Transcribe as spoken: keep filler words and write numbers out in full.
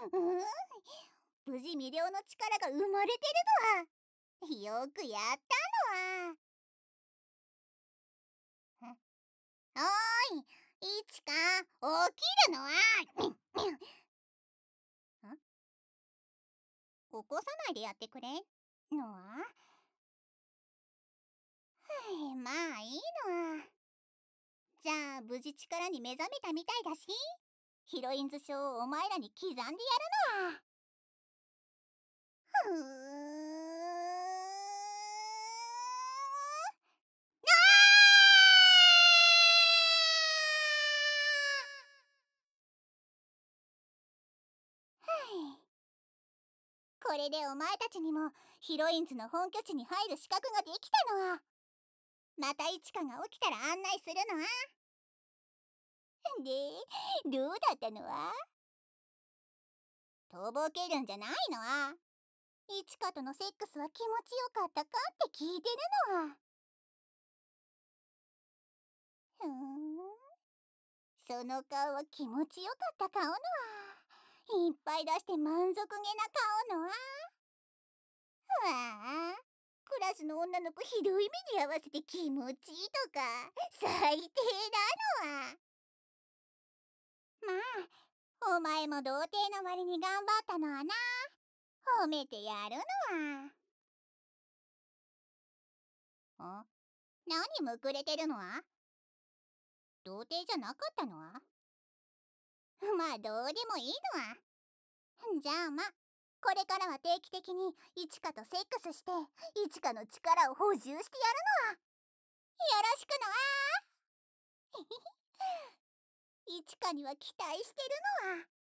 うん、無事魅了の力が生まれてるのは。よくやったのは。おーい、いちか、起きるのは。ん起こさないでやってくれのは。はい、まあいいのは。じゃあ無事力に目覚めたみたいだし、ヒロインズ賞をお前らに刻んでやるのは。ふーこれでお前たちにもヒロインズの本拠地に入る資格ができたのは。またイチカが起きたら案内するのは。で、どうだったのは。とぼけるんじゃないのは。イチカとのセックスは気持ちよかったかって聞いてるのは。ふーん、その顔は気持ちよかった顔のは。いっぱい出して満足げな顔のは。わあ、クラスの女の子ひどい目に合わせて気持ちいいとか最低だのは。まあお前も童貞の割に頑張ったのはな。褒めてやるのは。あ、何むくれてるのは。童貞じゃなかったのは。まあどうでもいいのは。じゃあま、これからは定期的にイチカとセックスしてイチカの力を補充してやるのは。よろしくのは。イチカには期待してるのは。